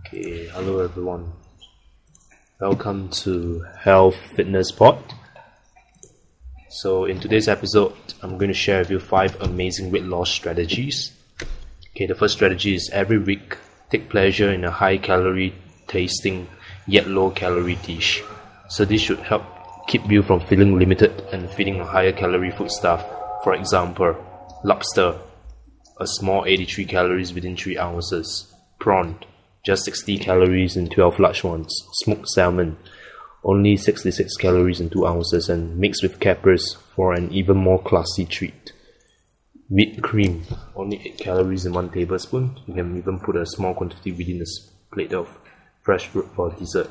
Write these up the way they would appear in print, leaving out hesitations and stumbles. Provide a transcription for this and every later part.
Okay, hello everyone. Welcome to Health Fitness Pod. So in today's episode, I'm going to share with you 5 amazing weight loss strategies. Okay, the first strategy is every week, take pleasure in a high calorie tasting yet low calorie dish. So this should help keep you from feeling limited and feeding a higher calorie foodstuff. For example, lobster, a small 83 calories within 3 ounces. Prawn, just 60 calories in 12 large ones. Smoked salmon, only 66 calories in 2 ounces and mixed with capers for an even more classy treat. Whipped cream, only 8 calories in 1 tablespoon. You can even put a small quantity within a plate of fresh fruit for dessert.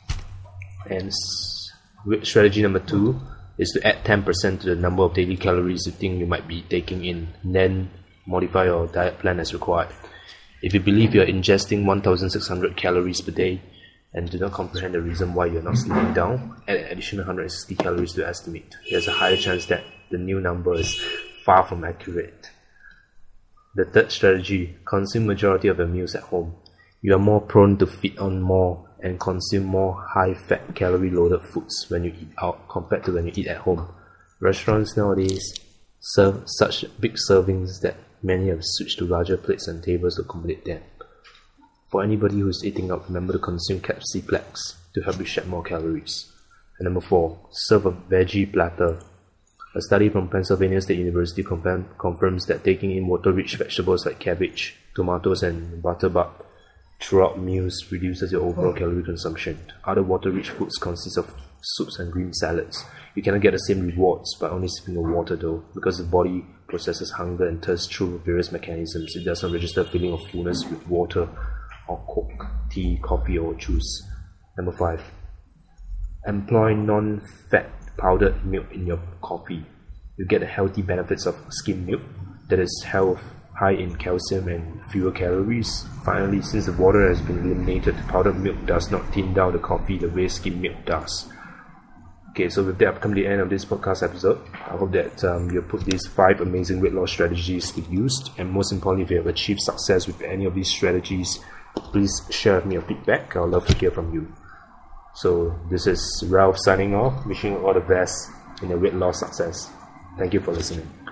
And strategy number 2 is to add 10% to the number of daily calories you think you might be taking in, then modify your diet plan as required. If you believe you are ingesting 1,600 calories per day and do not comprehend the reason why you are not slimming down, add an additional 160 calories to estimate. There's a higher chance that the new number is far from accurate. The third strategy, consume majority of your meals at home. You are more prone to feed on more and consume more high-fat, calorie-loaded foods when you eat out compared to when you eat at home. Restaurants nowadays serve such big servings that many have switched to larger plates and tables to accommodate them. For anybody who is eating out, remember to consume Capsiplex to help you shed more calories. And number 4, serve a veggie platter. A study from Pennsylvania State University confirms that taking in water-rich vegetables like cabbage, tomatoes and butterbutt throughout meals reduces your overall calorie consumption. Other water-rich foods consist of soups and green salads. You cannot get the same rewards by only sipping of water though, because the body processes hunger and thirst through various mechanisms. It does not register a feeling of fullness with water or coke, tea, coffee or juice. Number 5, employ non-fat powdered milk in your coffee. You get the healthy benefits of skim milk that is high in calcium and fewer calories. Finally, since the water has been eliminated, powdered milk does not thin down the coffee the way skim milk does. Okay, so with that, I've come to the end of this podcast episode. I hope that you put these 5 amazing weight loss strategies to use, and most importantly, if you have achieved success with any of these strategies, please share with me your feedback. I'd love to hear from you. So this is Ralph signing off, wishing you all the best in your weight loss success. Thank you for listening.